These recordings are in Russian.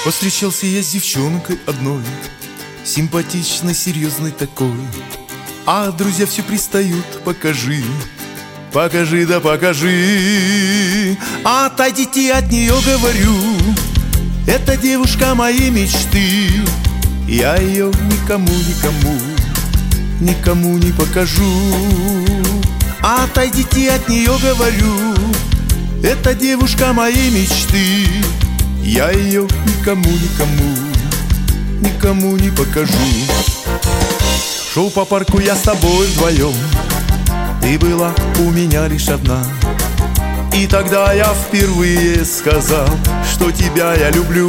Повстречался я с девчонкой одной, симпатичной, серьезной такой. А друзья все пристают: покажи, покажи, да покажи. Отойдите от нее, говорю, это девушка моей мечты. Я ее никому, никому, никому не покажу. Отойдите от нее, говорю, это девушка моей мечты. Я ее никому, никому, никому не покажу. Шел по парку я с тобой вдвоем, ты была у меня лишь одна. И тогда я впервые сказал, что тебя я люблю.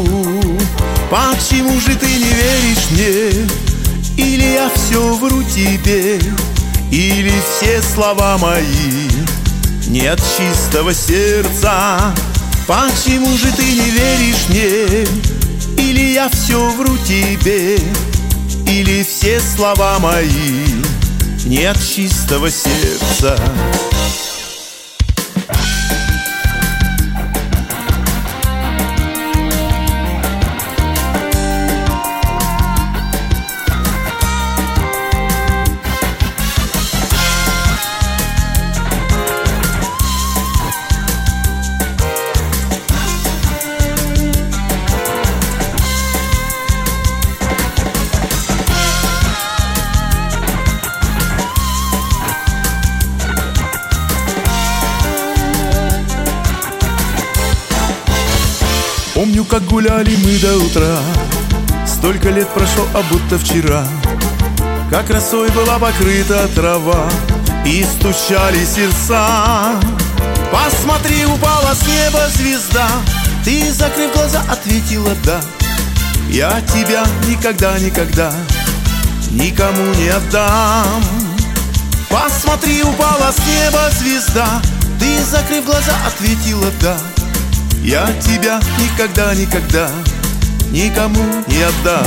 Почему же ты не веришь мне? Или я все вру тебе? Или все слова мои не от чистого сердца? Почему же ты не веришь мне? Или я все вру тебе? Или все слова мои не от чистого сердца? Помню, как гуляли мы до утра, столько лет прошло, а будто вчера. Как росой была покрыта трава и стучали сердца. Посмотри, упала с неба звезда, ты, закрыв глаза, ответила да. Я тебя никогда, никогда никому не отдам. Посмотри, упала с неба звезда, ты, закрыв глаза, ответила да. Я тебя никогда, никогда никому не отдам.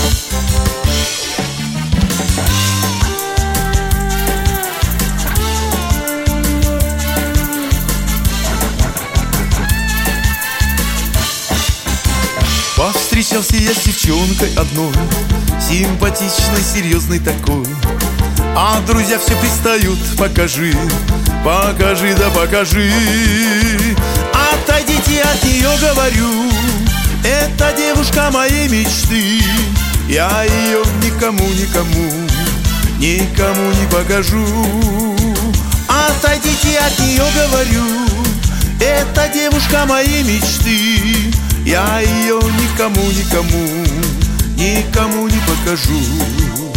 Повстречался я с девчонкой одной, симпатичной, серьезной такой. А друзья все пристают: покажи, покажи, да покажи. Отойдите от нее, говорю, это девушка моей мечты. Я ее никому, никому, никому не покажу. Отойдите от нее, говорю, это девушка моей мечты. Я ее никому, никому, никому не покажу.